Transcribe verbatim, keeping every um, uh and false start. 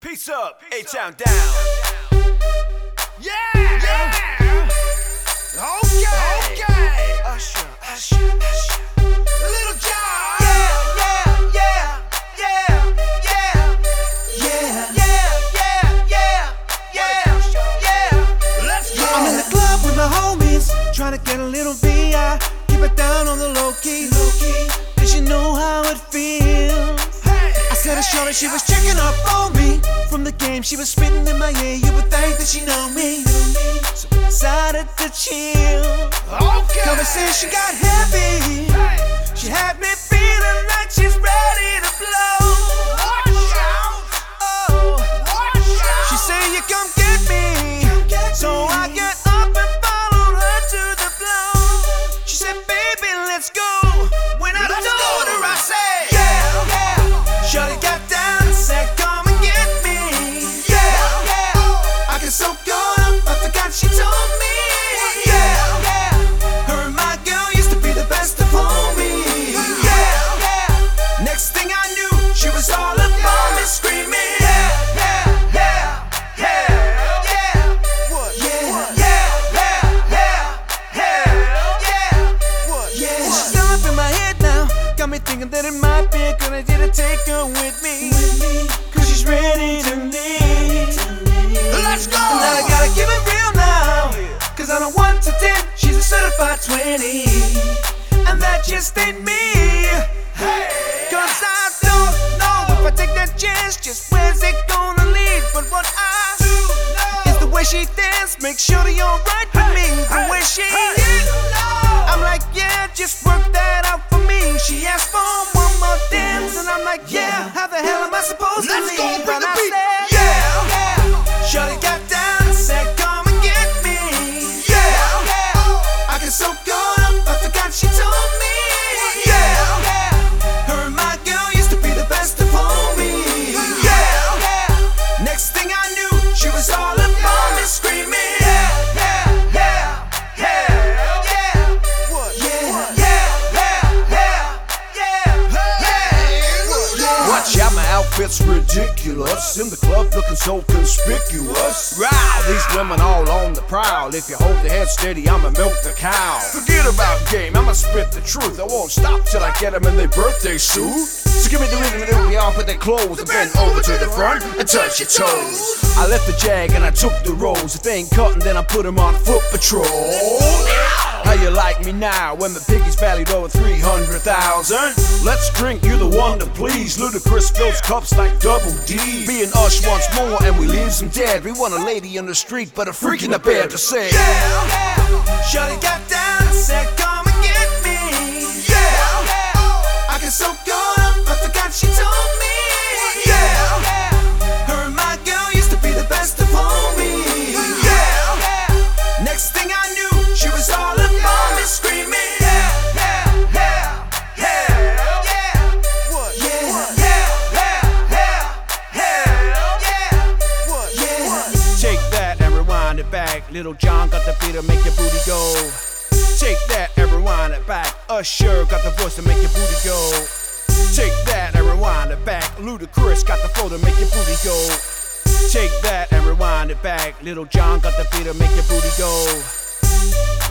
Peace up, A-Town down. Yeah, yeah. Okay, okay. Usher, Usher, Usher. Little John. Yeah, yeah, yeah, yeah, yeah, yeah, yeah, yeah, yeah, yeah. Let's go. I'm in the club with my homies, trying to get a little V I. Keep it down on the low key, low key, cause you know how it feels. I said a shorty, she was checking up on me. From the game, she was spitting in my ear. You would think that she know me, so we decided to chill. Okay. Conversation got heavy. She had me feeling like she's ready to blow. Watch out. Oh, Watch out. she said you come get me. So I got up and followed her to the floor. She said, baby, let's go. When I Let's told go. her, I said, yeah, yeah. Shorty got down and said, come and get me. Yeah, yeah. I get so caught up, I forgot she told me. Yeah, yeah. Her and my girl used to be the best of homies. Yeah, yeah. Next thing I knew, she was all up on me screaming. Yeah, yeah, yeah, yeah, yeah. What? Yeah, What? yeah, yeah, yeah, yeah, yeah. What? Yeah, she's still up in my head now. Got me thinking that it might be a good idea to take her with me. Cause she's ready to leave. Let's go. Now I gotta keep it real now. Cause on a one to ten, she's a certified twenty. And that just ain't me. Hey. Cause I don't know if I take that chance, just where's it gonna lead? But what I do know is the way she dance, make sure that you're right with me. The way she I'm like, yeah, just work that out for me. She asked for one more dance, and I'm like, yeah, how the hell am I supposed Let's to go, leave? bring And the I beat. said, Yeah. yeah. Shorty got down and said, come and get me. Yeah, I get so caught up, I forgot she told me. Yeah, her and my girl used to be the best of homies. Yeah, next thing I knew, she was all up on me screaming. Yeah, yeah, yeah, yeah, yeah. What? Yeah, yeah, yeah, yeah, yeah, yeah. Watch out, my outfit's ridiculous. In the club looking so conspicuous. Wow, these women all on the prowl. If you hold the head steady, I'ma milk the cow. Forget about game, I'ma spit the truth. I won't stop till I get them in their birthday suit. So give me the rhythm and it'll be off with their clothes. And bend over to the front and touch your toes. I left the jag and I took the rolls. If they ain't cutting, then I put them on foot patrol. How you like me now when the piggy's valued over three hundred thousand? Let's drink, you the one to please. Ludacris fills cups like double D. Me and Ush once more and we leave them dead. We want a lady on the street but a freak in the bed to say. Yeah, shorty got down and said, come and get me. Yeah, I get so caught up, I forgot she told me. Yeah, her and my girl used to be the best of homies. Yeah, next thing I knew, she was all up on me screaming. Yeah, yeah, yeah, yeah, yeah. What? Yeah, What? yeah, yeah, yeah, yeah, yeah. What? Yeah. Take that and rewind it back. Little John got the beat to make your booty go. Take that and rewind it back. Usher got the voice to make your booty go. Take that and rewind it back. Ludacris got the flow to make your booty go. Take that and rewind it back. Little John got the beat to make your booty go.